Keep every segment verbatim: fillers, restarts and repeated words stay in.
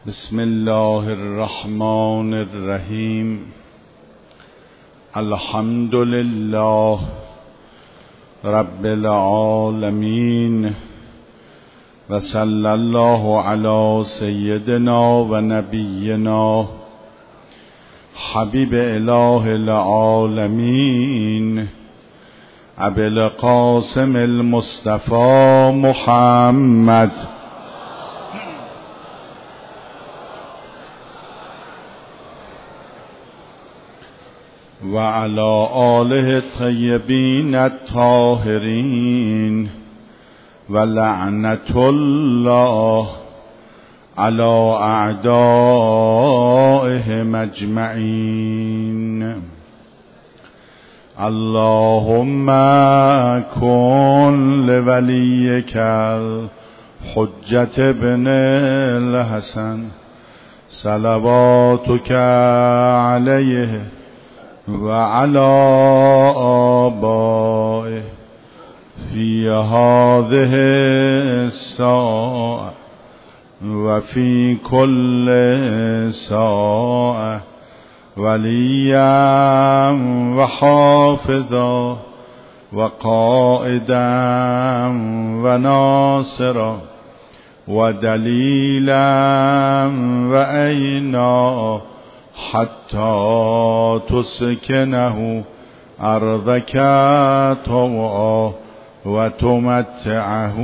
بسم الله الرحمن الرحیم. الحمد لله رب العالمین و صلی الله علی سیدنا و نبینا حبیب اله العالمین ابی القاسم المصطفى محمد و علی آله الطیبین الطاهرین و لعنت الله علی اعدائهم اجمعین. اللهم کن لولیک الحجة ابن الحسن صلواتک علیه و علی آبائه فی هذه الساعة و فی کل ساعة ولیا و حافظا و قائدا و ناصرا و دلیلا و عینا حتی تسکنه ارضک طوعا و تمتعه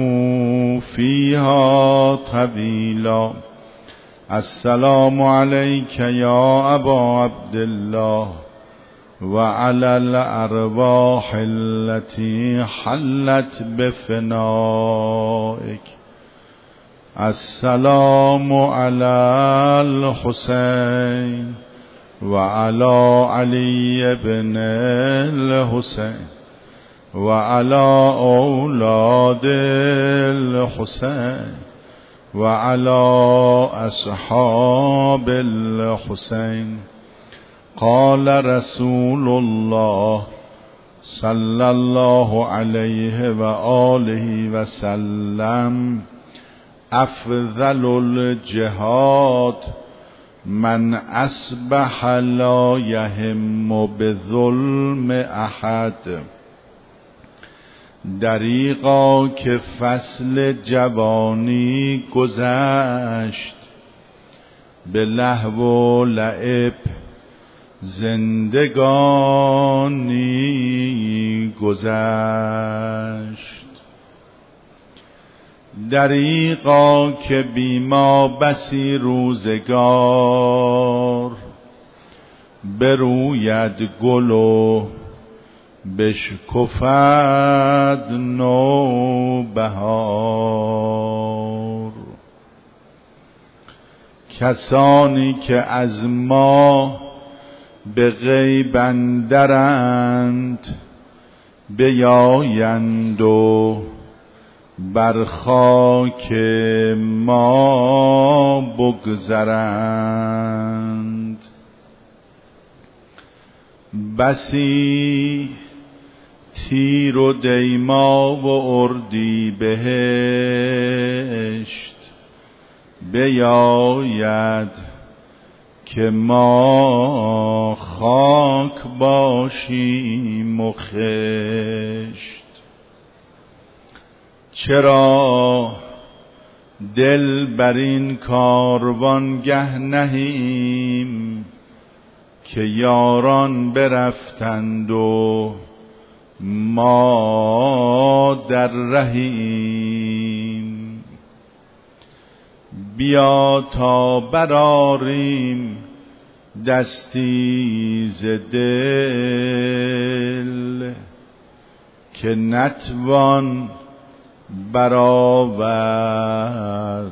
فیها طویلا. السلام علیک یا ابا عبدالله و علی الارواح التي حلت بفنائک. السلام علی الحسین و علی علی بن الحسین و علی اولاد الحسین و علی اصحاب الحسین. قال رسول الله صلی الله علیه و آله و سلم: افضل الجهاد من اصبح لا یهم بظلم احد. دریغا که فصل جوانی گذشت، به لهو و لعب زندگانی گذشت. دریغا که بی ما بسی روزگار، بروید گل و بشکفد نوبهار. کسانی که از ما به غیب اندرند، بیایند و بر خاک ما بگذرند. بسی تیر و دیما و اردی بهشت، بیاید که ما خاک باشیم و خشت. چرا دل بر این کاروانگه نهیم، که یاران برفتند و ما در رهیم. بیا تا برآریم دستی ز دل، که نتوان برآورد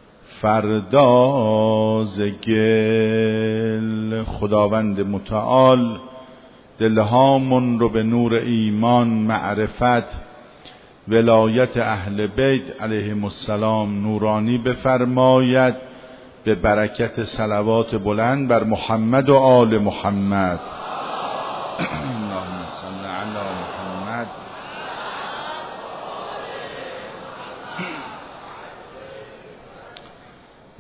فردا ز گل. خداوند متعال دلهامون رو به نور ایمان، معرفت، ولایت اهل بیت علیهم السلام نورانی بفرماید، به برکت صلوات بلند بر محمد و آل محمد. اللهم صل علی محمد.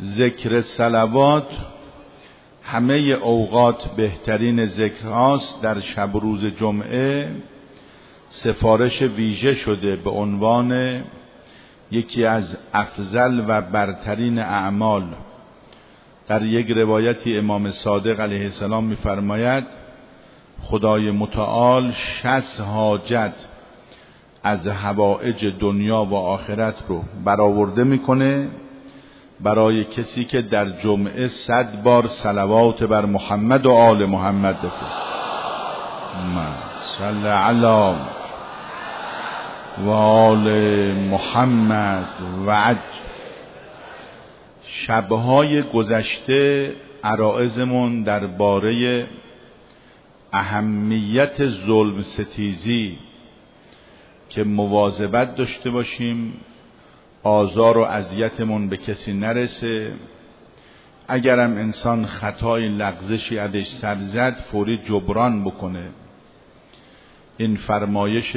ذکر صلوات همه اوقات بهترین ذکر هاست. در شب روز جمعه سفارش ویژه شده به عنوان یکی از افضل و برترین اعمال. در یک روایتی امام صادق علیه السلام می‌فرماید خدای متعال شصت حاجت از حوائج دنیا و آخرت رو برآورده میکنه برای کسی که در جمعه صد بار صلوات بر محمد و آل محمد بفرست. من صلی علی و آل محمد و عج. شبهای گذشته عرائزمون درباره اهمیت ظلم ستیزی که مواظبت داشته باشیم آزار و اذیتمون به کسی نرسه. اگرم انسان خطای لغزشی ازش سر زد فوری جبران بکنه. این فرمایش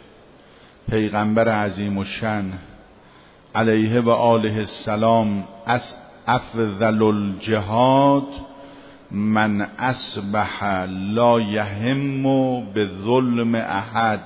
پیغمبر عظیم الشان علیه و آله السلام از افضل الجهاد من اصبح لا یهم به ظلم احد.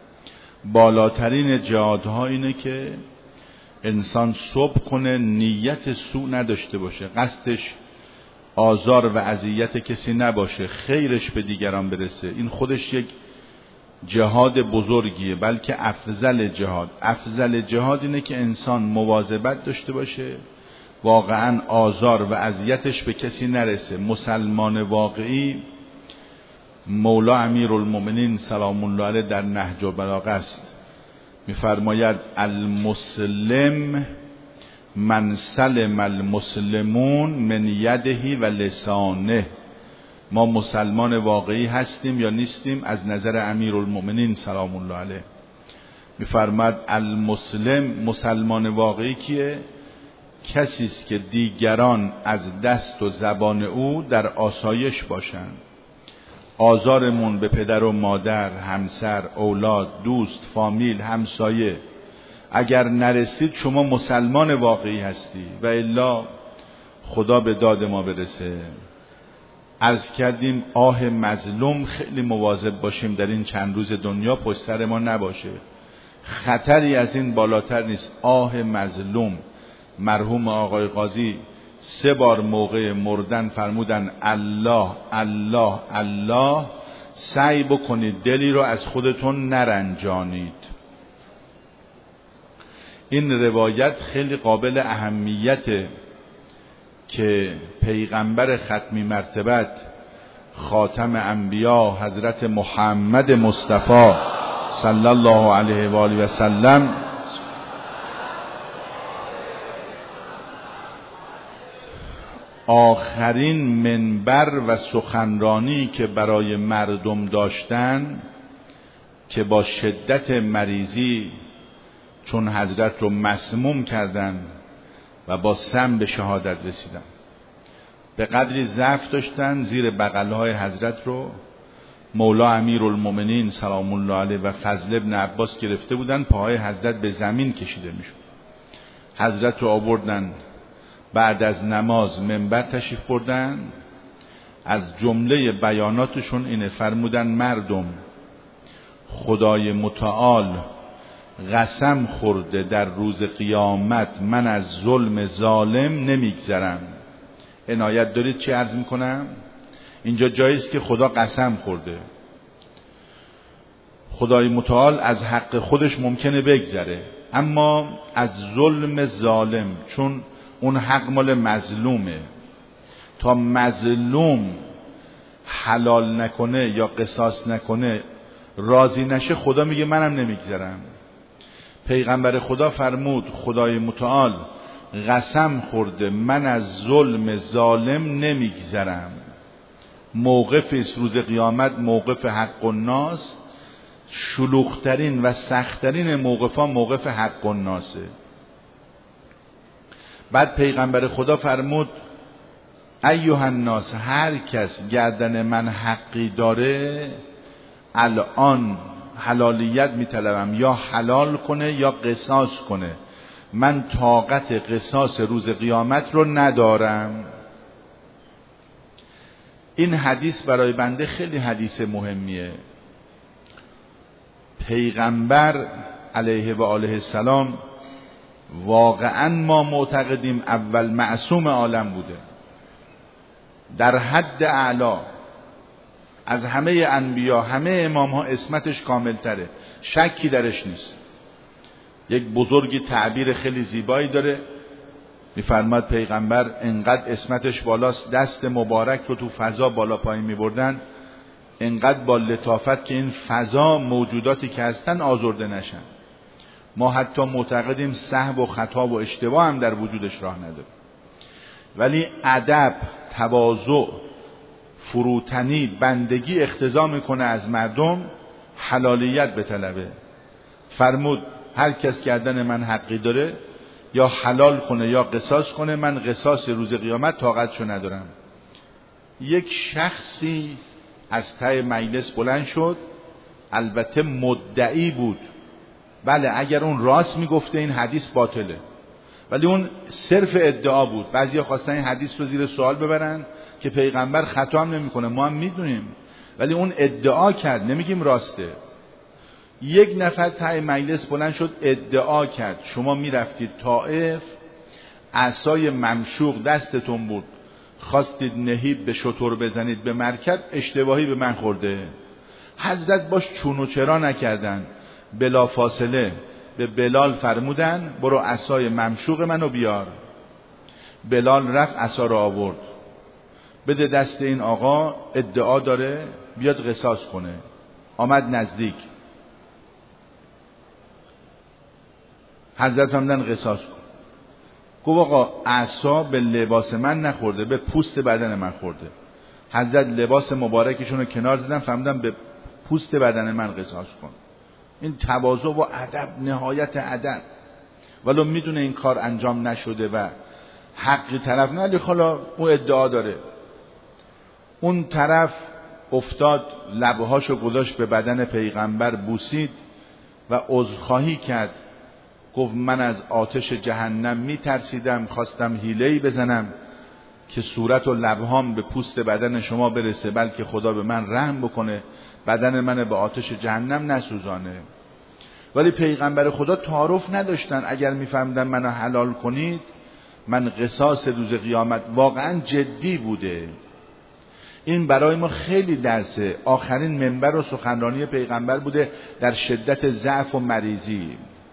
بالاترین جهادها اینه که انسان صبح کنه نیت سوء نداشته باشه، قصدش آزار و اذیت کسی نباشه، خیرش به دیگران برسه. این خودش یک جهاد بزرگیه، بلکه افضل جهاد. افضل جهاد اینه که انسان مواظبت داشته باشه واقعا آزار و اذیتش به کسی نرسه. مسلمان واقعی مولا امیرالمومنین سلام الله علیه در نهج البلاغه است، میفرماید المسلم من سلم المسلمون من یده و لسانه. ما مسلمان واقعی هستیم یا نیستیم؟ از نظر امیرالمومنین سلام الله علیه میفرماید المسلم، مسلمان واقعی کیه؟ کسی است که دیگران از دست و زبان او در آسایش باشند. آزارمون به پدر و مادر، همسر، اولاد، دوست، فامیل، همسایه اگر نرسید شما مسلمان واقعی هستی و الا خدا به داد ما برسه. عرض کردیم آه مظلوم خیلی مواظب باشیم در این چند روز دنیا پشت سر ما نباشه. خطری از این بالاتر نیست. آه مظلوم. مرحوم آقای قاضی سه بار موقع مردن فرمودن الله الله الله. سعی بکنید دلی رو از خودتون نرنجانید. این روایت خیلی قابل اهمیته که پیغمبر ختمی مرتبت خاتم انبیا حضرت محمد مصطفی صلی الله علیه و آله و سلم آخرین منبر و سخنرانی که برای مردم داشتن که با شدت مریضی چون حضرت رو مسموم کردن و با سم به شهادت رسیدن، به قدری ضعف داشتن زیر بغلهای حضرت رو مولا امیرالمومنین سلام الله علیه و فضل ابن عباس گرفته بودن، پاهای حضرت به زمین کشیده میشد. حضرت رو آوردن بعد از نماز منبر تشریف بردن. از جمله بیاناتشون اینه، فرمودن مردم خدای متعال قسم خورده در روز قیامت من از ظلم ظالم نمیگذرم. عنایت دارید چی عرض میکنم؟ اینجا جاییست که خدا قسم خورده. خدای متعال از حق خودش ممکنه بگذره، اما از ظلم ظالم، چون اون حق مال مظلومه، تا مظلوم حلال نکنه یا قصاص نکنه راضی نشه خدا میگه منم نمیگذرم. پیغمبر خدا فرمود خدای متعال قسم خورده من از ظلم ظالم نمیگذرم. موقف است روز قیامت، موقف حق الناس، شلوغترین و سختترین موقف ها موقف حق الناسه. بعد پیغمبر خدا فرمود ایها الناس، هر کس گردن من حقی داره الان حلالیت میطلبم، یا حلال کنه یا قصاص کنه. من طاقت قصاص روز قیامت رو ندارم. این حدیث برای بنده خیلی حدیث مهمیه. پیغمبر علیه و آله السلام واقعا ما معتقدیم اول معصوم عالم بوده، در حد اعلا از همه انبیا، همه امام ها اسمتش کامل تره، شکی درش نیست. یک بزرگی تعبیر خیلی زیبایی داره، میفرماد پیغمبر انقدر اسمتش بالاست، دست مبارک رو تو فضا بالا پایین میبردن، انقدر با لطافت که این فضا موجوداتی که هستن آزرده نشن. ما حتی معتقدیم سهو و خطا و اشتباه هم در وجودش راه نداره، ولی ادب، تواضع، فروتنی، بندگی اقتضا میکنه از مردم حلالیت به طلبه. فرمود هر کس گردن من حقی داره یا حلال کنه یا قصاص کنه، من قصاص روز قیامت طاقتشو ندارم. یک شخصی از ته مجلس بلند شد، البته مدعی بود، بله اگر اون راست میگفته این حدیث باطله، ولی اون صرف ادعا بود. بعضیا خواستن این حدیث رو زیر سوال ببرن که پیغمبر خطا هم نمیکنه، ما هم میدونیم، ولی اون ادعا کرد، نمیگیم راسته. یک نفر ته مجلس بلند شد ادعا کرد شما میرفتید طائف، عصای ممشوق دستتون بود، خواستید نهیب به شتر بزنید به مرکب، اشتباهی به من خورده. حضرت باش چون و چرا نکردن، بلا فاصله به بلال فرمودن برو عصای ممشوق منو بیار. بلال رفت عصا رو آورد، بده دست این آقا، ادعا داره بیاد قصاص کنه. آمد نزدیک، حضرت فرمودن قصاص کن. گفت آقا عصا به لباس من نخورده، به پوست بدن من خورده. حضرت لباس مبارکشون رو کنار زدن، فرمودن به پوست بدن من قصاص کن. این تواضع و ادب، نهایت ادب. ولو میدونه این کار انجام نشده و حقی طرف نه، ولی حالا اون ادعا داره. اون طرف افتاد، لبهاشو گذاشت به بدن پیغمبر، بوسید و عذرخواهی کرد. گفت من از آتش جهنم میترسیدم، خواستم حیله‌ای بزنم که صورت و لبهام به پوست بدن شما برسه، بلکه خدا به من رحم بکنه، بدن من به آتش جهنم نسوزانه. ولی پیغمبر خدا تعارف نداشتن، اگر میفهمدن منو حلال کنید من قصاص روز قیامت. واقعا جدی بوده. این برای ما خیلی درسه. آخرین منبر و سخنرانی پیغمبر بوده در شدت ضعف و مریضی.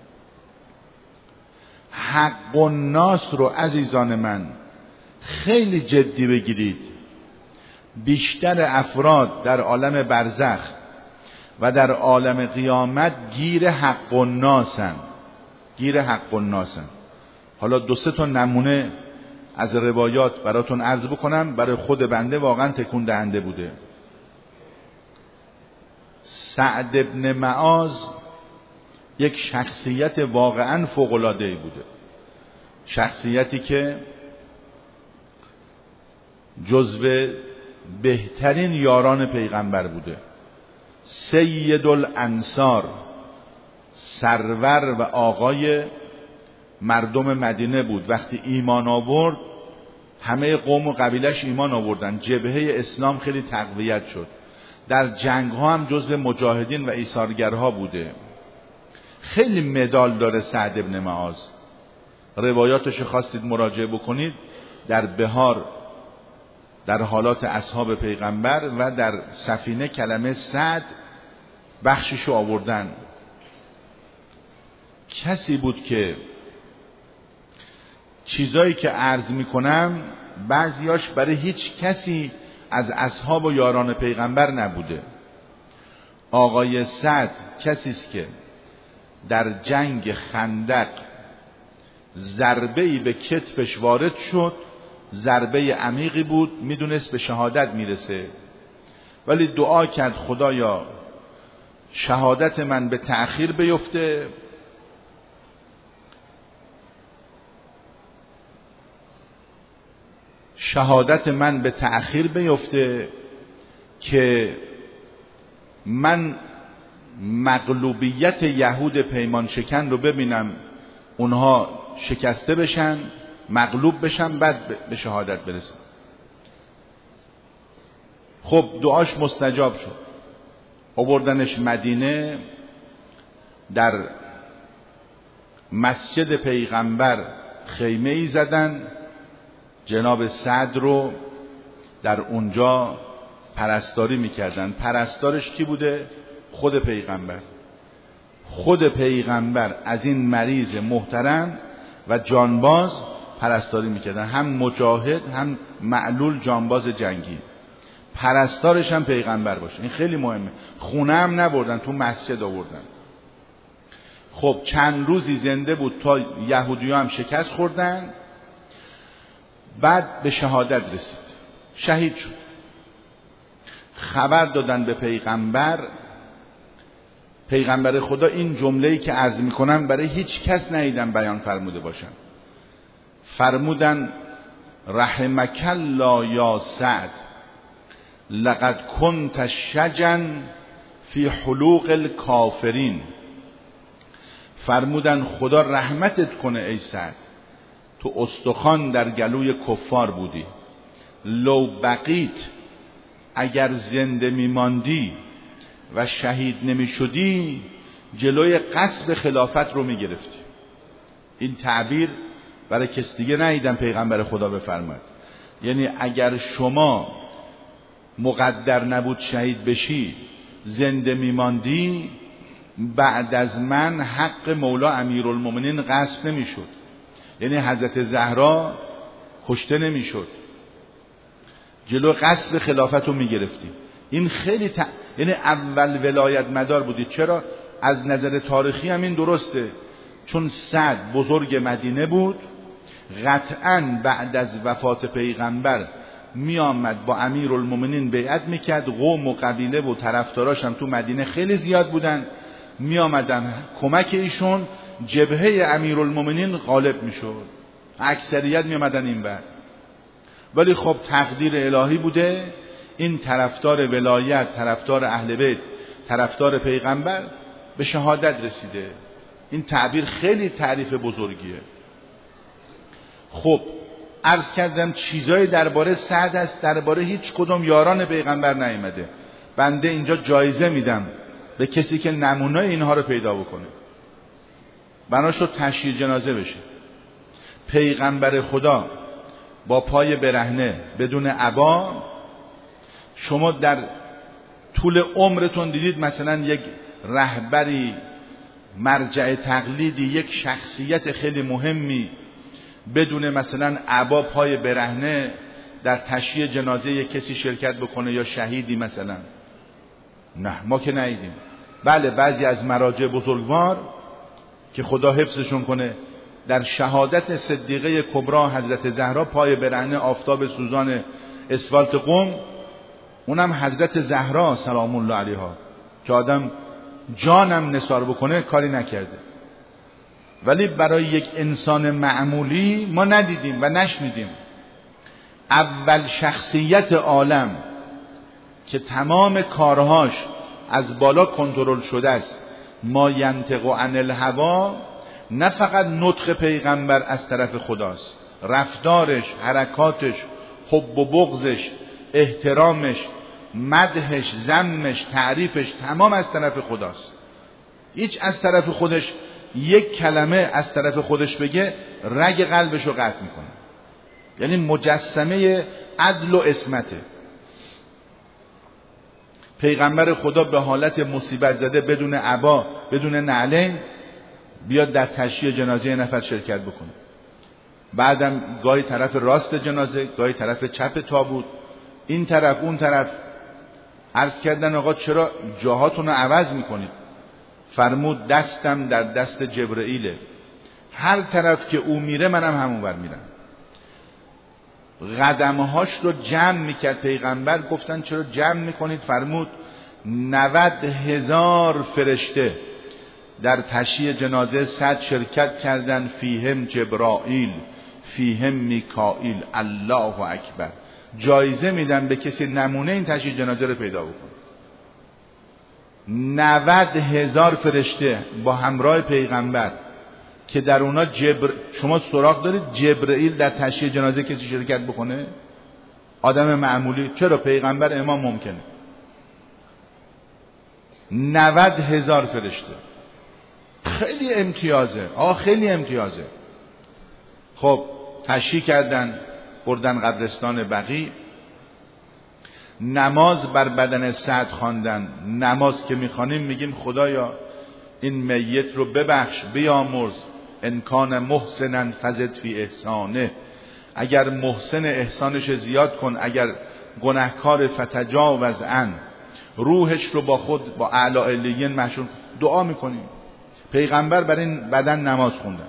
حق الناس رو عزیزان من خیلی جدی بگیرید. بیشتر افراد در عالم برزخ و در عالم قیامت گیر حق الناسن، گیر حق الناسن. حالا دو سه تا نمونه از روایات براتون عرض بکنم، برای خود بنده واقعا تکون دهنده بوده. سعد ابن معاذ یک شخصیت واقعا فوق‌العاده‌ای بوده، شخصیتی که جزو بهترین یاران پیغمبر بوده، سید الانصار، سرور و آقای مردم مدینه بود. وقتی ایمان آورد همه قوم و قبیلش ایمان آوردن، جبهه اسلام خیلی تقویت شد. در جنگ ها هم جزو مجاهدین و ایثارگرها بوده. خیلی مدال داره سعد ابن معاذ. روایاتش خواستید مراجعه بکنید، در بهار در حالات اصحاب پیغمبر و در سفینه کلمه سعد بخششو آوردن. کسی بود که چیزایی که عرض میکنم بعضیاش برای هیچ کسی از اصحاب و یاران پیغمبر نبوده. آقای سعد کسی است که در جنگ خندق ضربه‌ای به کتفش وارد شد، ضربه عمیقی بود، میدونست به شهادت میرسه، ولی دعا کرد خدایا شهادت من به تأخیر بیفته، شهادت من به تأخیر بیفته که من مغلوبیت یهود پیمان شکن رو ببینم، اونها شکسته بشن، مغلوب بشن، بعد به شهادت برسن. خب دعاش مستجاب شد، آوردنش مدینه، در مسجد پیغمبر خیمه ای زدن، جناب سعد رو در اونجا پرستاری میکردن. پرستارش کی بوده؟ خود پیغمبر. خود پیغمبر از این مریض محترم و جانباز پرستاری میکردن، هم مجاهد هم معلول جانباز جنگی، پرستارش هم پیغمبر باشه. این خیلی مهمه. خونه هم نبردن، تو مسجد آوردن. خب چند روزی زنده بود تا یهودی‌ها هم شکست خوردن، بعد به شهادت رسید، شهید شد. خبر دادن به پیغمبر. پیغمبر خدا این جمله‌ای که عرض میکنم برای هیچ کس ندیدم بیان فرموده باشن. فرمودن رحمک الله یا سعد لقد کنت شجا فی حلوق الکافرین. فرمودن خدا رحمتت کنه ای سعد، تو استخوان در گلوی کفار بودی. لو بقیت، اگر زنده میماندی و شهید نمیشدی جلوی غصب خلافت رو میگرفتی. این تعبیر برای کس دیگه ندیدم پیغمبر خدا بفرماد. یعنی اگر شما مقدر نبود شهید بشی، زنده میماندی، بعد از من حق مولا امیرالمومنین غصب نمیشد، یعنی حضرت زهرا کشته نمیشد، جلو غصب خلافت رو میگرفتی. این خیلی ت... یعنی اول ولایت مدار بودی. چرا؟ از نظر تاریخی هم این درسته، چون سعد بزرگ مدینه بود، قطعاً بعد از وفات پیغمبر می آمد با امیرالمومنین بیعت میکرد. قوم و قبیله و طرفداراش هم تو مدینه خیلی زیاد بودن، می آمدن کمک ایشون، جبهه امیرالمومنین غالب میشد، اکثریت می آمدن این بر. ولی خب تقدیر الهی بوده، این طرفدار ولایت، طرفدار اهل بیت، طرفدار پیغمبر به شهادت رسیده. این تعبیر خیلی تعریف بزرگیه. خب عرض کردم چیزای درباره سعد است، درباره هیچ کدوم یاران پیغمبر نیامده. بنده اینجا جایزه میدم به کسی که نمونه اینها رو پیدا بکنه، بناش رو تشییع جنازه بشه. پیغمبر خدا با پای برهنه بدون عبا، شما در طول عمرتون دیدید مثلا یک رهبری، مرجع تقلیدی، یک شخصیت خیلی مهمی بدون مثلا عبا پای برهنه در تشییع جنازه یک کسی شرکت بکنه یا شهیدی مثلا؟ نه، ما که ندیدیم. بله بعضی از مراجع بزرگوار که خدا حفظشون کنه در شهادت صدیقه کبرا حضرت زهرا پای برهنه آفتاب سوزان اسفالت قم، اونم حضرت زهرا سلام الله علیها که آدم جانم نثار بکنه کاری نکرده. ولی برای یک انسان معمولی ما ندیدیم و نشنیدیم. اول شخصیت عالم که تمام کارهاش از بالا کنترل شده است، ما ینطق عن الهوا، نه فقط نطق پیغمبر از طرف خداست، رفتارش، حرکاتش، حب و بغضش، احترامش، مدحش، ذمش، تعریفش تمام از طرف خداست. هیچ از طرف خودش یک کلمه از طرف خودش بگه رگ قلبش رو قطع میکنه. یعنی مجسمه عدل و عصمته. پیغمبر خدا به حالت مصیبت زده بدون عبا، بدون نعلین بیاد در تشییع جنازه نفر شرکت بکنه. بعدم گاهی طرف راست جنازه، گاهی طرف چپ تابوت، این طرف اون طرف. عرض کردن آقا چرا جاهاتون رو عوض میکنید؟ فرمود دستم در دست جبرئیله، هر طرف که او میره منم همون ور میرم. قدمهاش رو جمع میکرد پیغمبر. گفتن چرا جمع میکنید؟ فرمود نود هزار فرشته در تشییع جنازه سعد شرکت کردن، فیهم جبرائیل، فیهم میکائیل، الله اکبر. جایزه میدن به کسی نمونه این تشییع جنازه رو پیدا بکنه. نود هزار فرشته با همراه پیغمبر که در اونا جبر... شما سراغ دارید جبرئیل در تشییع جنازه کسی شرکت بکنه؟ آدم معمولی. چرا؟ پیغمبر امام ممکنه. نود هزار فرشته. خیلی امتیازه آه خیلی امتیازه. خب تشییع کردن، بردن قبرستان بقیع، نماز بر بدن سعد خواندن. نماز که میخوانیم میگیم خدایا این میت رو ببخش، بیامرز، ان کان محسنا فزد فی احسانه، اگر محسن احسانش زیاد کن، اگر گناهکار فتجاوز عن، روحش رو با خود با اعلی علیین محشور. دعا میکنیم. پیغمبر بر این بدن نماز خوندن.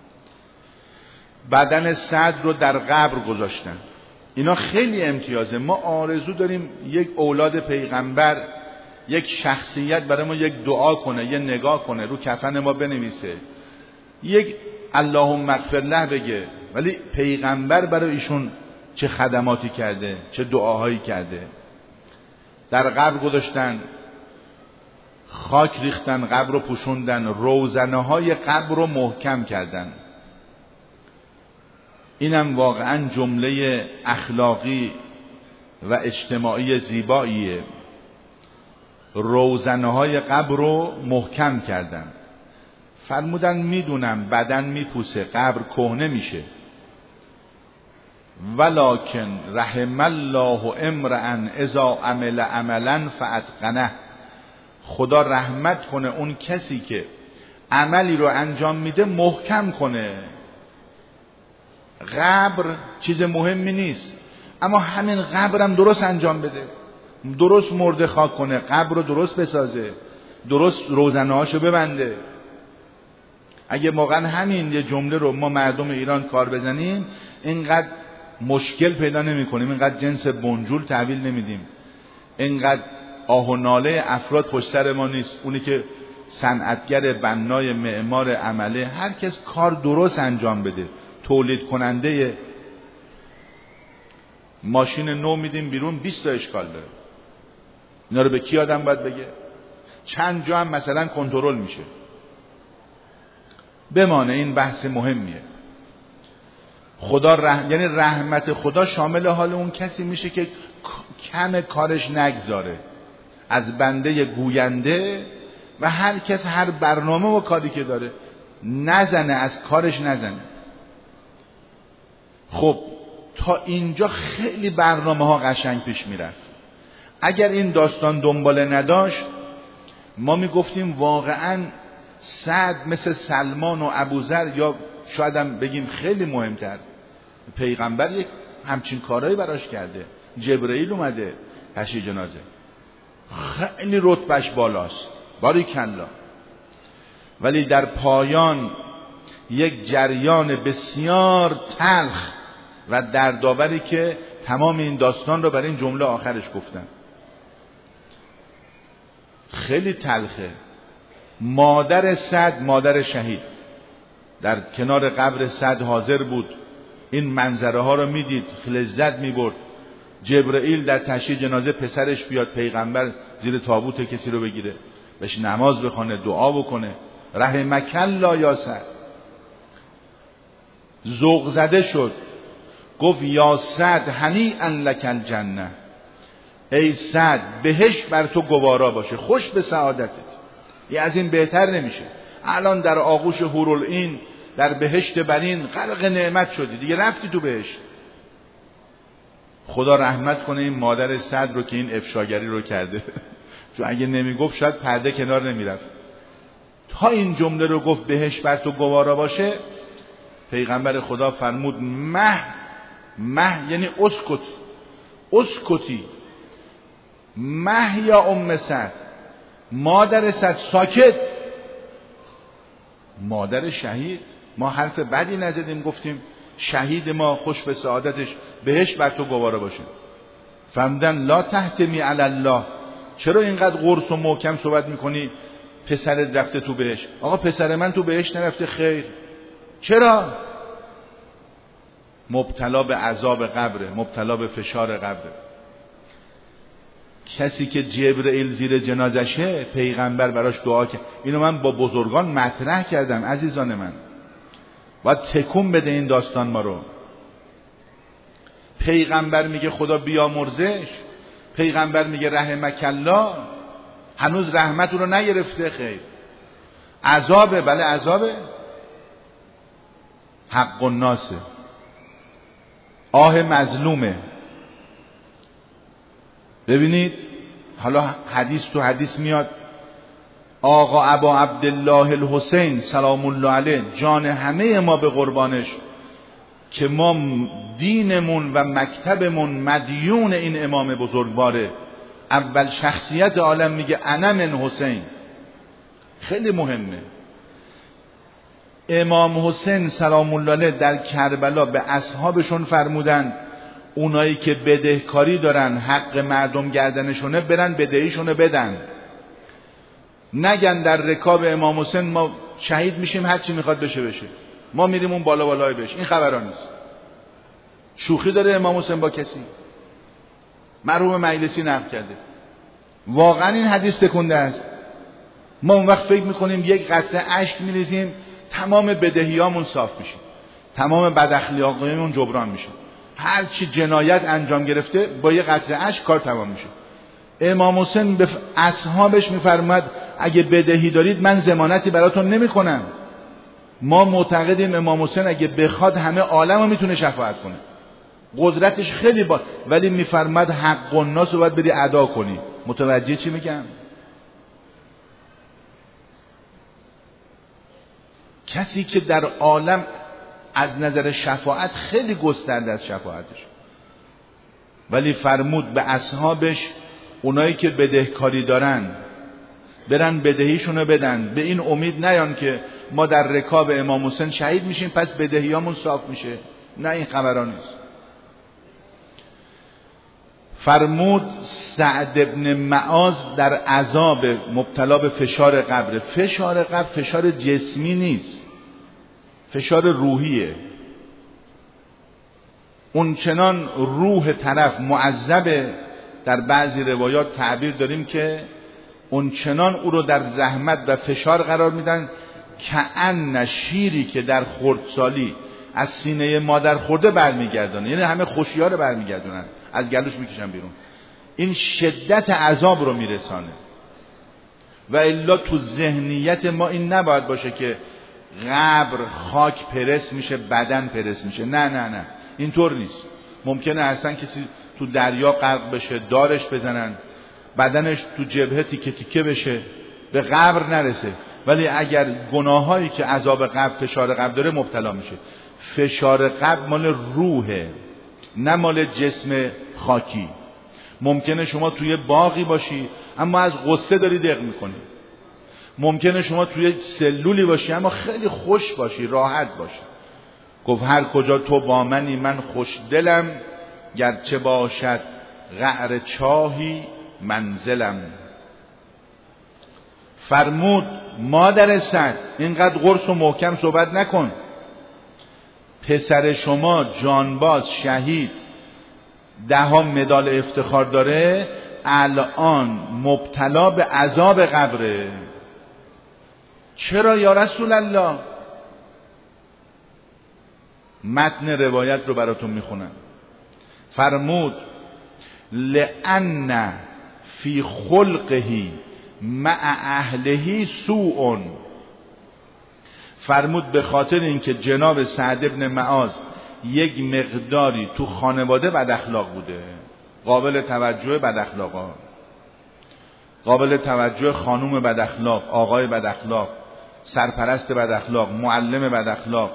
بدن سعد رو در قبر گذاشتن. اینا خیلی امتیازه. ما آرزو داریم یک اولاد پیغمبر، یک شخصیت برای ما یک دعا کنه، یک نگاه کنه، رو کفن ما بنویسه، یک اللهم اغفر له بگه. ولی پیغمبر برای ایشون چه خدماتی کرده، چه دعاهایی کرده. در قبر گذاشتن، خاک ریختن، قبر رو پوشوندن، روزنه های قبر رو محکم کردن. اینم واقعا جمله اخلاقی و اجتماعی زیباییه. روزنه های قبر رو محکم کردن. فرمودن میدونم بدن میپوسه، قبر کهنه میشه، ولکن رحم الله امرئا اذا عمل عملا فاتقنه. خدا رحمت کنه اون کسی که عملی رو انجام میده محکم کنه. قبر چیز مهمی نیست، اما همین قبرم درست انجام بده، درست مرده خاک کنه، قبر رو درست بسازه، درست روزنه هاشو ببنده. اگه واقعا همین یه جمله رو ما مردم ایران کار بزنیم، اینقدر مشکل پیدا نمی کنیم، اینقدر جنس بنجول تحویل نمیدیم، اینقدر آه و ناله افراد پشت سر ما نیست. اونی که صنعتگر، بنای، معمار، عمله، هر کس کار درست انجام بده. تولید کننده ماشین نو میدیم بیرون، بیست تا اشکال داره. اینا رو به کی آدم باید بگه؟ چند جا هم مثلا کنترل میشه. بمانه این بحث مهمیه. خدا رح... یعنی رحمت خدا شامل حال اون کسی میشه که کم کارش نگذاره، از بنده گوینده و هر کس هر برنامه و کاری که داره نزنه، از کارش نزنه. خب تا اینجا خیلی برنامه ها قشنگ پیش میرفت. اگر این داستان دنباله نداشت، ما میگفتیم واقعا سعد مثل سلمان و ابوذر، یا شاید هم بگیم خیلی مهمتر، پیغمبر یک همچین کارهایی براش کرده. جبرئیل اومده تشییع جنازه، خیلی رتبهش بالاست، باریکلا. ولی در پایان یک جریان بسیار تلخ و دردآوری که تمام این داستان رو برای این جمله آخرش گفتن. خیلی تلخه. مادر سعد، مادر شهید، در کنار قبر سعد حاضر بود، این منظره ها رو میدید، لذت میبرد. جبرئیل در تشییع جنازه پسرش بیاد، پیغمبر زیر تابوت کسی رو بگیره، بهش نماز بخونه، دعا بکنه، رحمک الله یا سعد. ذوق زده شد، گفت یا سعد هنیئا لک الجنه، ای سعد بهشت بر تو گوارا باشه، خوش به سعادتت. یه از این بهتر نمیشه. الان در آغوش حورالعین، در بهشت برین غرق نعمت شدی، دیگه رفتی تو بهشت. خدا رحمت کنه این مادر سعد رو که این افشاگری رو کرده، چون اگه نمیگفت شاید پرده کنار نمیرفت. تا این جمله رو گفت بهشت بر تو گوارا باشه، پیغمبر خدا فرمود مه مه یعنی اسکت، اسکتی مه یا ام سعد، مادر سعد ساکت. مادر شهید، ما حرف بدی نزدیم، گفتیم شهید ما خوش به سعادتش، بهش بر تو گوارا باشه. فهمدن لا تحتمی علی الله، چرا اینقدر قرص و محکم صحبت میکنی پسرت رفته تو بهش؟ آقا پسر من تو بهش نرفته. خیر، چرا؟ مبتلا به عذاب قبره، مبتلا به فشار قبره. کسی که جبرئیل زیر جنازشه، پیغمبر براش دعا کرد. اینو من با بزرگان مطرح کردم عزیزان من. باید تکون بده این داستان ما رو. پیغمبر میگه خدا بیامرزش، پیغمبر میگه رحمک الله، هنوز رحمت رو نگرفته. خیر عذابه، بله عذابه، حق الناسه، آه مظلومه. ببینید حالا حدیث تو حدیث میاد آقا ابا عبدالله الحسین سلام الله علیه جان همه ما به قربانش، که ما دینمون و مکتبمون مدیون این امام بزرگواره. اول شخصیت عالم میگه انا من حسین. خیلی مهمه. امام حسین سلام الله علیه در کربلا به اصحابشون فرمودن اونایی که بدهکاری دارن حق مردم گردنشونه برن بدهیشونو بدن، نگن در رکاب امام حسین ما شهید میشیم هر چی میخواد بشه بشه، ما میریم اون بالا بالای بشه. این خبرا نیست. شوخی داره امام حسین با کسی؟ مرحوم مجلسی نقل کرده، واقعا این حدیث تکونده است. ما اون وقت فکر میکنیم یک قطره اشک میریزیم تمام بدهیامون صاف میشه، تمام بداخلاقیمون جبران میشه، هر چی جنایت انجام گرفته با یک قطره اشک کار تمام میشه. امام حسین به اصحابش میفرماد اگه بدهی دارید من ضمانتی براتون نمیکنم. ما معتقدیم امام حسین اگه بخواد همه عالمو میتونه شفاعت کنه، قدرتش خیلی با، ولی میفرماد حق الناس رو باید بری ادا کنی. متوجه چی میگم؟ کسی که در عالم از نظر شفاعت خیلی گسترده از شفاعتش، ولی فرمود به اصحابش اونایی که بدهکاری دارن برن بدهیشونو بدن، به این امید نیان که ما در رکاب امام حسین شهید میشیم پس بدهیامون صاف میشه. نه، این خبران نیست. فرمود سعد ابن معاذ در عذاب مبتلا به فشار قبر. فشار قبر فشار جسمی نیست، فشار روحیه. اون چنان روح طرف معذبه، در بعضی روایات تعبیر داریم که اون چنان او رو در زحمت و فشار قرار میدن که ان شیری که در خردسالی از سینه مادر خورده برمیگردونه، یعنی همه خوشی‌ها رو برمیگردونن، از گلوش میکشن بیرون. این شدت عذاب رو میرسانه. و الا تو ذهنیت ما این نباید باشه که قبر خاک پرس میشه بدن پرس میشه. نه نه نه، اینطور نیست. ممکنه اصلا کسی تو دریا غرق بشه، دارش بزنن، بدنش تو جبهه تیکه تیکه بشه، به قبر نرسه، ولی اگر گناهایی که عذاب قبر فشار قبر داره مبتلا میشه. فشار قبر مال روحه، نه مال جسم خاکی. ممکنه شما توی باغی باشی اما از غصه داری دق میکنی، ممکنه شما توی سلولی باشی اما خیلی خوش باشی، راحت باشی. گفت هر کجا تو با منی من خوش دلم، گرچه باشد قعر چاهی منزلم. فرمود مادر سعد اینقدر قرص و محکم صحبت نکن، پسر شما جانباز شهید ده ها مدال افتخار داره، الان مبتلا به عذاب قبره. چرا یا رسول الله؟ متن روایت رو براتون میخونم. فرمود لأن فی خلقه مع اهله سوء. فرمود به خاطر اینکه جناب سعد ابن معاذ یک مقداری تو خانواده بد اخلاق بوده، قابل توجه بد اخلاقا، قابل توجه خانوم بد اخلاق، آقای بد اخلاق، سرپرست بد اخلاق، معلم بد اخلاق،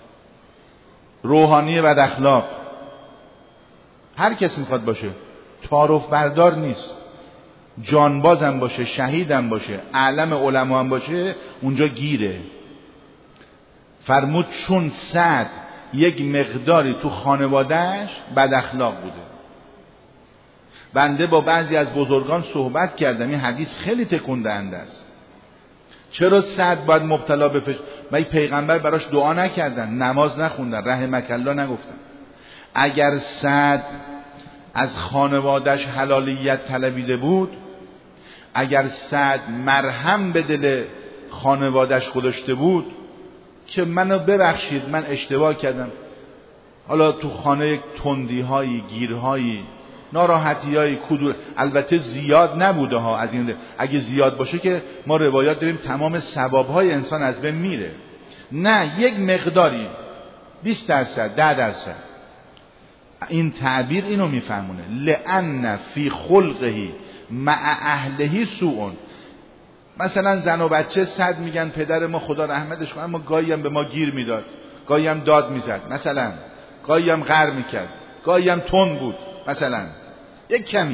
روحانی بد اخلاق، هر کس میخواد باشه، تعارف بردار نیست، جانبازم باشه، شهیدم باشه، علم علما هم باشه، اونجا گیره. فرمود چون سعد یک مقداری تو خانوادهش بد اخلاق بوده. بنده با بعضی از بزرگان صحبت کردم، این حدیث خیلی تکون دهنده است. چرا سعد باید مبتلا به فش... مگه پیغمبر براش دعا نکردن، نماز نخوندن، رحمک الله نگفتن؟ اگر سعد از خانوادهش حلالیت طلبیده بود، اگر سعد مرهم به دل خانوادهش گذاشته بود، که منو ببخشید من اشتباه کردم. حالا تو خانه تندی هایی، گیرهایی، ناراحتی های کدور، البته زیاد نبوده ها از این. اگه زیاد باشه که ما روایات داریم تمام ثواب های انسان از بین میره. نه، یک مقداری، بیست درصد، ده درصد. این تعبیر اینو میفهمونه. لأن فی خلقه مع اهلهی سوء. مثلا زن و بچه صد میگن پدر ما خدا رحمتش کنه، اما گاهی هم به ما گیر میداد، گاهی هم داد میزد، مثلا گاهی هم غر میکرد، گاهی هم تند بود، مثلا یک کمی.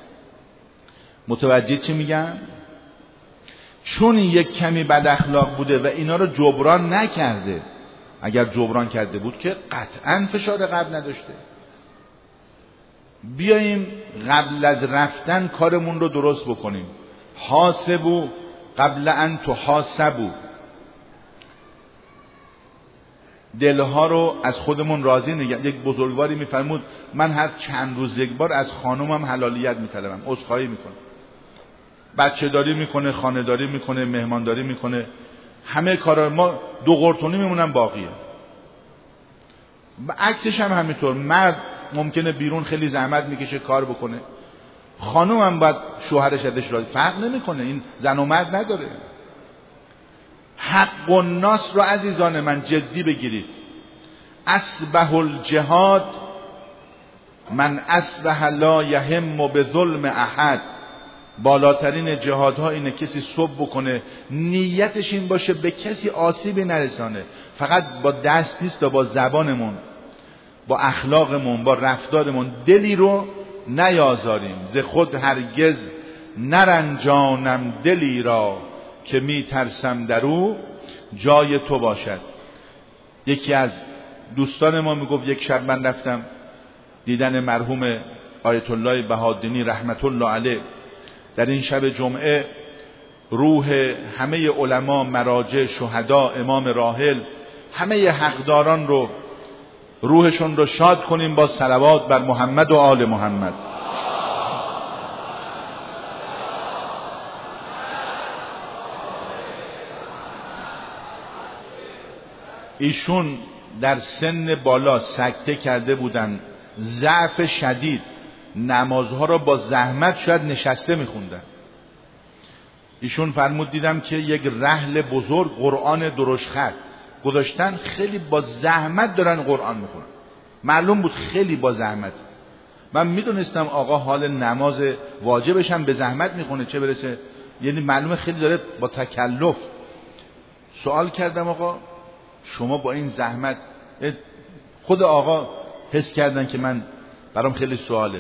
متوجه چی میگم؟ چون یک کمی بد اخلاق بوده و اینا رو جبران نکرده. اگر جبران کرده بود که قطعا فشار قبل نداشته. بیاییم قبل از رفتن کارمون رو درست بکنیم. حاسبو قبل ان تحاسبو. دلها رو از خودمون راضی نگه. یک بزرگواری میفرمود من هر چند روز یک بار از خانومم حلالیت میطلبم، عذرخواهی میکنم. بچه داری میکنه، خانه داری میکنه، مهمانداری میکنه، همه کارا. ما دو قرتونی میمونن باقیه. عکسش هم همینطور. مرد ممکنه بیرون خیلی زحمت میکشه کار بکنه، خانوم هم باید شوهرش ازش راضی. فرق نمیکنه، این زن و مرد نداره. حق الناس رو عزیزان من جدی بگیرید. اصبح الجهاد من اصبح لا یهم بظلم احد. بالاترین جهادها اینه کسی صبح بکنه نیتش این باشه به کسی آسیبی نرسانه. فقط با دست نیست، با زبانمون، با اخلاقمون، با رفتارمون دلی رو نیازاریم. ز خود هرگز نرنجانم دلی را، که می ترسم درو جای تو باشد. یکی از دوستان ما میگفت یک شب من رفتم دیدن مرحوم آیت الله بهادینی رحمت الله علیه. در این شب جمعه روح همه علما، مراجع، شهدا، امام راحل، همه حقداران رو روحشون رو شاد کنیم با صلوات بر محمد و آل محمد. ایشون در سن بالا سکته کرده بودن، ضعف شدید، نمازها رو با زحمت شاید نشسته میخوندن. ایشون فرمود دیدم که یک رحل بزرگ قرآن درشت خط گذاشتن، خیلی با زحمت دارن قرآن میخونن. معلوم بود خیلی با زحمت. من میدونستم آقا حال نماز واجبش هم به زحمت میخونه، چه برسه، یعنی معلومه خیلی داره با تکلف. سوال کردم آقا شما با این زحمت، خود آقا حس کردن که من برام خیلی سواله.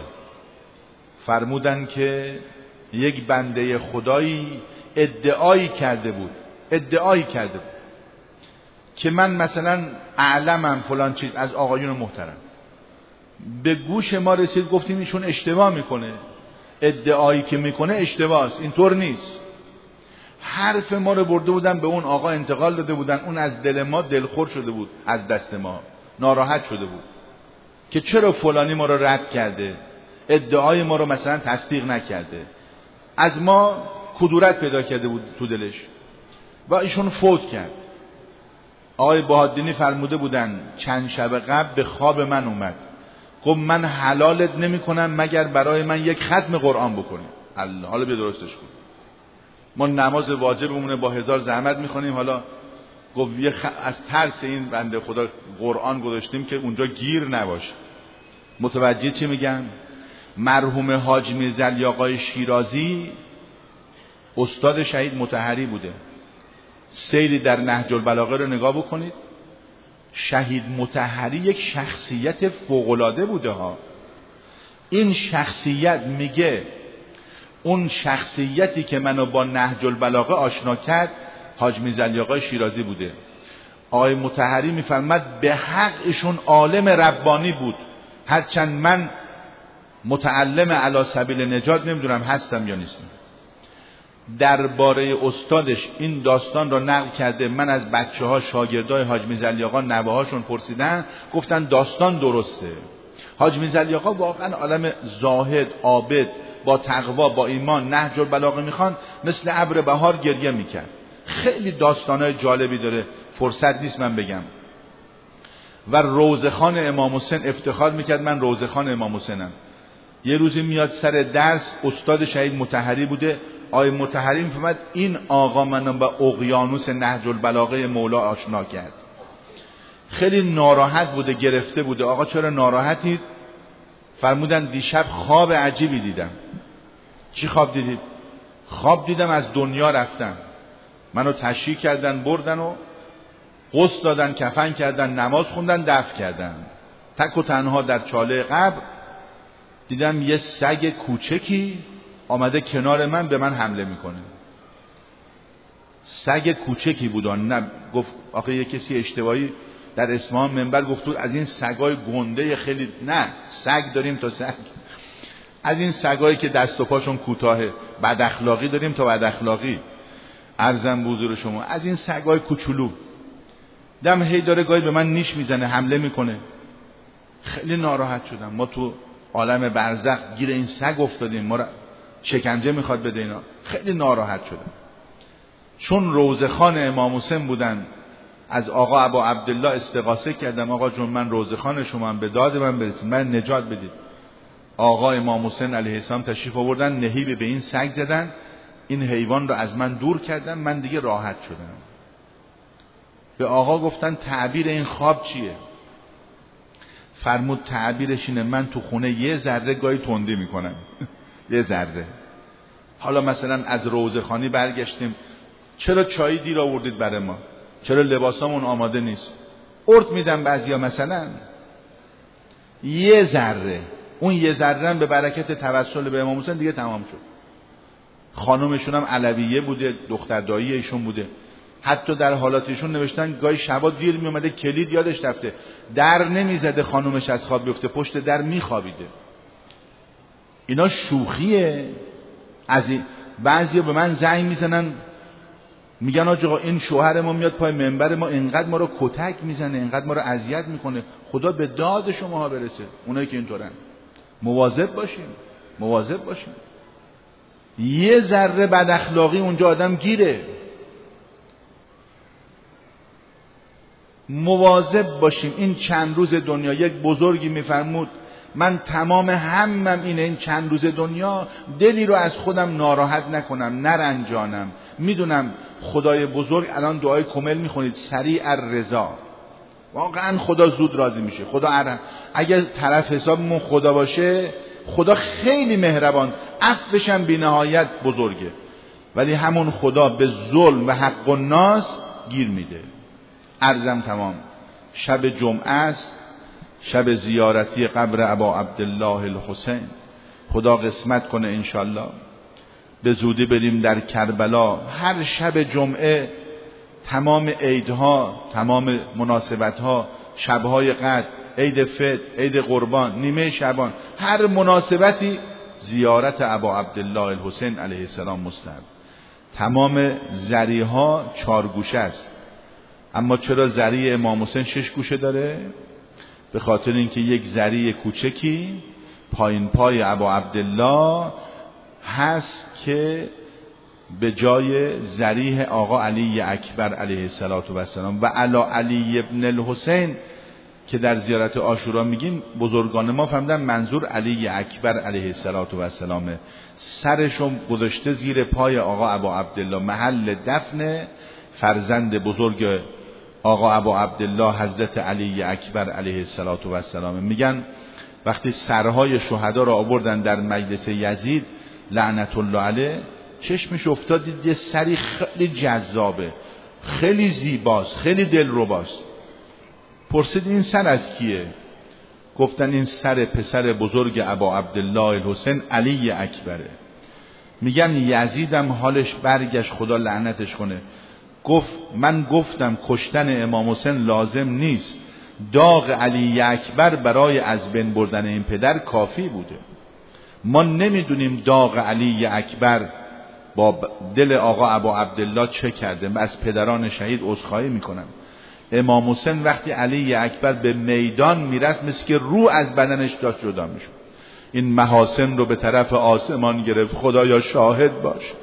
فرمودن که یک بنده خدایی ادعایی کرده بود ادعایی کرده بود که من مثلا اعلمم فلان چیز از آقایون محترم. به گوش ما رسید، گفتیم ایشون اشتباه میکنه، ادعایی که میکنه اشتباه است، اینطور نیست. حرف ما رو برده بودن به اون آقا انتقال داده بودن. اون از دل ما دلخور شده بود، از دست ما ناراحت شده بود که چرا فلانی ما رو رد کرده، ادعای ما رو مثلا تصدیق نکرده، از ما کدورت پیدا کرده بود تو دلش و ایشون فوت کرد. آقای بهادینی فرموده بودن چند شب قبل به خواب من اومد، گفت من حلالت نمی کنم مگر برای من یک ختم قرآن بکنی. الله، حالا بیا درستش کن. ما نماز واجبمونه با هزار زحمت میخونیم، حالا گفت یه خ... از ترس این بنده خدا قرآن گذاشتیم که اونجا گیر نباشه. متوجه چی میگم؟ مرحوم حاج میرزا علی آقای شیرازی استاد شهید مطهری بوده. سیری در نهج البلاغه رو نگاه بکنید. شهید مطهری یک شخصیت فوق‌العاده بوده ها. این شخصیت میگه اون شخصیتی که منو با نهج البلاغه آشنا کرد حاج میرزا علی آقای شیرازی بوده. آقای مطهری میفرماد به حق ایشون عالم ربانی بود، هرچند من متعلم علی سبیل نجات نمیدونم هستم یا نیستم. درباره استادش این داستان را نقل کرده. من از بچه ها شاگردای حاج میرزا علی آقا نوه هاشون پرسیدن، گفتن داستان درسته. حاج میرزا علی آقا واقعا عالم زاهد، عابد، با تقوا، با ایمان، نهج البلاغه میخوان، مثل ابر بهار گریه میکرد. خیلی داستانای جالبی داره. فرصت نیست من بگم. و روضه‌خوان امام حسین افتخار میکرد من روضه‌خوان امام حسینم. یه روزی میاد سر درس، استاد شهید مطهری بوده، آقای مطهری میفهمد این آقا منو با اقیانوس نهج البلاغه مولا آشنا کرد. خیلی ناراحت بوده، گرفته بوده. آقا چرا ناراحتید؟ فرمودن دیشب خواب عجیبی دیدم. چی خواب دیدید؟ خواب دیدم از دنیا رفتم، منو تشییع کردن بردن و غسل دادن، کفن کردن، نماز خوندن، دفن کردن. تک و تنها در چاله قبر دیدم یه سگ کوچکی آمده کنار من به من حمله میکنه. سگ کوچکی بود. نه گفت آخه یه کسی اشتباهی در اصفهان منبر گفت از این سگای گنده خیلی، نه سگ داریم تا سگ، از این سگایی که دست و پاشون کوتاهه، بد اخلاقی داریم تا بد اخلاقی. عرضم به حضور شما از این سگای کوچولو. دم هی داره گاهی به من نیش میزنه، حمله میکنه. خیلی ناراحت شدم. ما تو عالم برزخ گیر این سگ افتادیم، ما را شکنجه میخواد بده اینا. خیلی ناراحت شدم. چون روضه‌خوان امام حسین بودن، از آقا ابا عبدالله استغاثه کردم، آقا جون من روضه‌خوان شما هم، به داد من برسید، من نجات بدید. آقا امام حسین علیه السلام تشریف آوردن، نهیب به این سگ زدن، این حیوان رو از من دور کردن، من دیگه راحت شدم. به آقا گفتن تعبیر این خواب چیه؟ فرمود تعبیرش اینه من تو خونه یه ذره گاهی تندی میکنم. یه ذره. حالا مثلا از روضه‌خوانی برگشتیم، چرا چای دیر آوردید برای ما؟ چرا لباسامون آماده نیست؟ ارد میدم بعضیا مثلا یه ذره، اون یه ذره به برکت توسل به امام حسین دیگه تمام شد. خانومشون هم علویه بوده، دختر دایی ایشون بوده. حتی در حالاتشون نوشتن گاهی شبا دیر می اومده کلید یادش رفته، در نمیزده خانومش از خواب بیفته، پشت در میخوابیده. اینا شوخیه. از این بعضیا به من زنگ میزنن میگن آقا این شوهر ما میاد پای منبر ما، اینقدر ما رو کتک میزنه، اینقدر ما رو اذیت میکنه، خدا به داد شماها برسه. اونایی که اینطورن مواظب باشیم، مواظب باشیم. یه ذره بد اخلاقی اونجا آدم گیره. مواظب باشیم. این چند روز دنیا، یک بزرگی میفرمود من تمام همم اینه این چند روز دنیا دلی رو از خودم ناراحت نکنم، نرنجانم. میدونم خدای بزرگ الان دعای کمل میخونید، سریع الرضا، واقعا خدا زود راضی میشه. خدا ار... اگر طرف حسابمون خدا باشه، خدا خیلی مهربان، عفوش هم بی نهایت بزرگه، ولی همون خدا به ظلم و حق الناس گیر میده. عرضم تمام. شب جمعه است، شب زیارتی قبر ابا عبدالله الحسین. خدا قسمت کنه انشالله به زودی بریم در کربلا. هر شب جمعه تمام عیدها، تمام مناسبتها، شبهای قدر، عید فطر، عید قربان، نیمه شعبان، هر مناسبتی زیارت ابا عبدالله الحسین علیه السلام مستحب. تمام ذریها چهار گوشه است، اما چرا ذری امام حسین شش گوشه داره؟ به خاطر اینکه یک ذری کوچکی پایین پای ابا عبدالله هست که به جای ذریح آقا علی اکبر علیه السلام و علی علی ابن الحسین که در زیارت عاشورا میگیم، بزرگان ما فهمیدن منظور علی اکبر علیه السلام. سرشو گذاشته زیر پای آقا ابا عبدالله، محل دفن فرزند بزرگ آقا ابا عبدالله حضرت علی اکبر علیه السلام. میگن وقتی سرهای شهدا را آوردن در مجلس یزید لعنت الله علیه، چشمش افتاد دید یه سری خیلی جذابه، خیلی زیباست، خیلی دلرباست. پرسید این سر از کیه؟ گفتن این سر پسر بزرگ ابا عبدالله الحسین علی اکبره. میگن یزیدم حالش برگشت، خدا لعنتش کنه. گفت من گفتم کشتن امام حسین لازم نیست، داغ علی اکبر برای از بین بردن این پدر کافی بوده. ما نمیدونیم داغ علی اکبر با دل آقا ابا عبدالله چه کرده. از پدران شهید عذرخواهی میکنم. امام حسین وقتی علی اکبر به میدان میرفت مثل که روح از بدنش داشت جدا میشد. این محاسن رو به طرف آسمان گرفت. خدایا شاهد باش،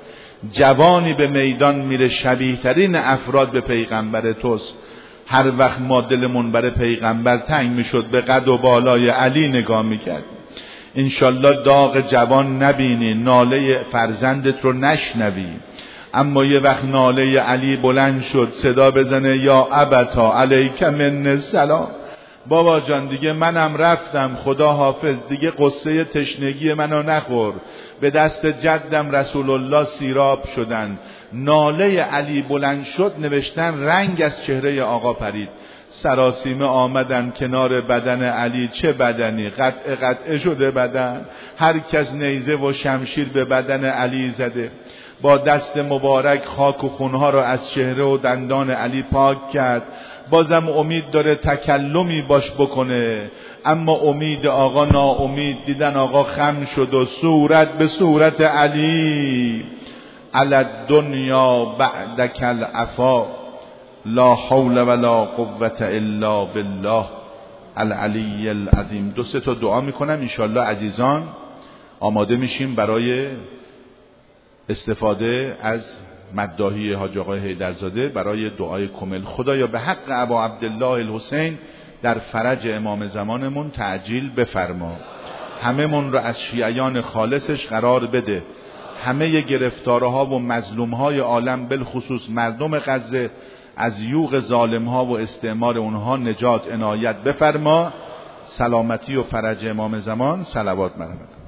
جوانی به میدان میره شبیه ترین افراد به پیغمبر توست. هر وقت ما دلمون برای پیغمبر تنگ میشد به قد و بالای علی نگاه میکرد. انشالله داغ جوان نبینی، ناله فرزندت رو نشنوی، اما یه وقت ناله علی بلند شد صدا بزنه یا ابتا علیک من السلام، بابا جان دیگه منم رفتم، خدا حافظ، دیگه قصه تشنگی منو نخور، به دست جدم رسول الله سیراب شدن. ناله علی بلند شد، نوشتن رنگ از چهره آقا پرید. سراسیمه آمدن کنار بدن علی، چه بدنی، قطع قطع شده بدن، هر کس نیزه و شمشیر به بدن علی زده. با دست مبارک خاک و خونها را از چهره و دندان علی پاک کرد. بازم امید داره تکلمی باش بکنه، اما امید آقا ناامید. دیدن آقا خم شد و صورت به صورت علی، علی الدنیا بعدک العفا، لا حول ولا قوة الا بالله العلی العظیم. دو سه تا دعا میکنم انشالله عزیزان آماده میشیم برای استفاده از مداحی حاج آقای حیدرزاده برای دعای کمل. خدایا به حق ابا عبدالله الحسین در فرج امام زمانمون تعجیل بفرما، همه من رو از شیعیان خالصش قرار بده، همه گرفتارها و مظلومهای عالم بالخصوص مردم غزه از یوغ ظالمها و استعمار اونها نجات عنایت بفرما. سلامتی و فرج امام زمان. صلوات مرحمت.